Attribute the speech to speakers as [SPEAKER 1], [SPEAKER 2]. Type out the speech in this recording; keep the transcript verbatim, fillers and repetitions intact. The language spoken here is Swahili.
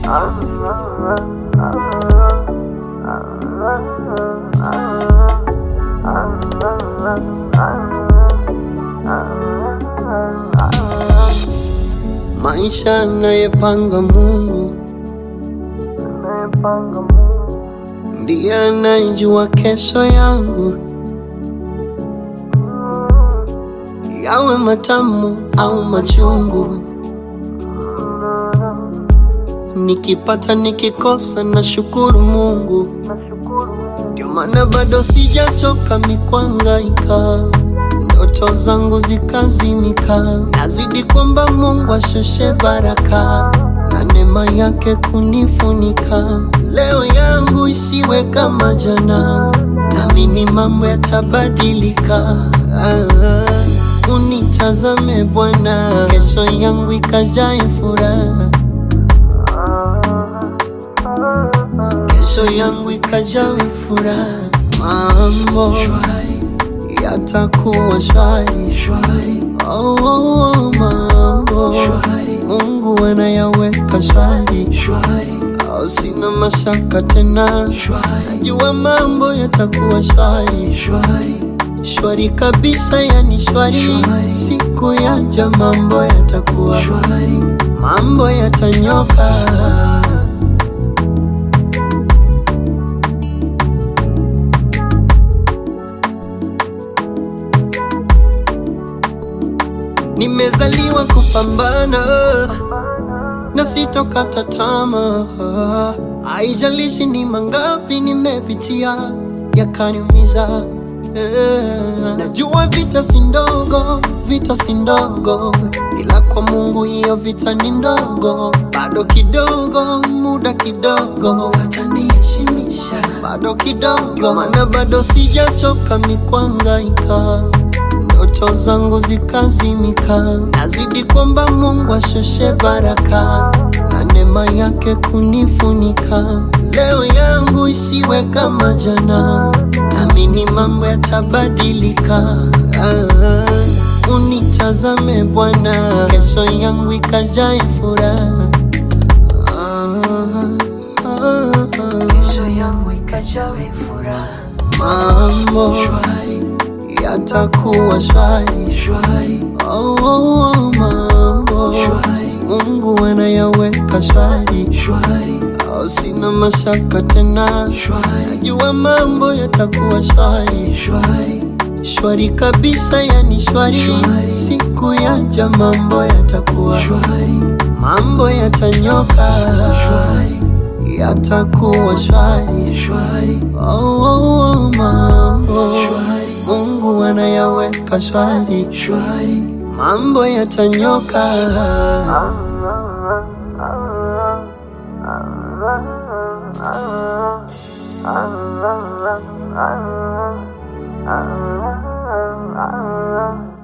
[SPEAKER 1] Maisha anayepanga Mungu, ndiye anayejua kesho yangu, yawe matamu au machungu. Nikipata nikikosa na shukuru Mungu, ndio maana bado sijachoka mikwangaika, ndoto zangu zikazimika. Nazidi kwamba Mungu ashushe baraka na neema yake kunifunika. Leo yangu isiwe kama jana, naamini mambo yatabadilika. ah, Unitazame Bwana, kesho yangu ikajae furaha, kesho yangu ikajawe furaha. Mambo yatakuwa shwari, shwari. Oh, oh, oh, mambo shwari. Mungu anayaweka shwari, shwari. Oh, sina mashaka tena, shwari. Najua mambo yatakuwa shwari, shwari. Shwari kabisa, yani shwari, shwari. Siku yaja mambo yatakuwa shwari, mambo yatanyoka. Nimezaliwa kupambana na sitokata tamaa. Haijalishi ni mangapi nimepitia yakaniumiza. yeah. Najua vita si ndogo, vita si ndogo, ila kwa Mungu hiyo vita ni ndogo. Bado kidogo, muda kidogo, ataniheshimisha. Bado kidogo, maana bado sijachoka mikwangaika, ndoto zangu zikazimika. Nazidi kwamba Mungu ashushe baraka na neema yake kunifunika. Leo yangu isiwe kama jana, naamini mambo yatabadilika. ah, Unitazame Bwana, kesho yangu ikajae furaha. ah, ah, ah. Kesho yangu ikajawe furaha. Mambo shwari yatakuwa shwari, shwari. Oh, oh, oh, mambo shwari. Mungu anayaweka shwari, shwari. Oh, sina mashaka tena, shwari. Najua mambo yatakuwa shwari, shwari. Shwari kabisa, yani shwari, shwari. Siku yaja mambo yatakuwa shwari, mambo yatanyoka, shwari. Yatakuwa shwari, shwari. Oh, oh, oh, mambo shwari. Mungu anayaweka shwari, shwari. Mambo yatanyoka.
[SPEAKER 2] Ah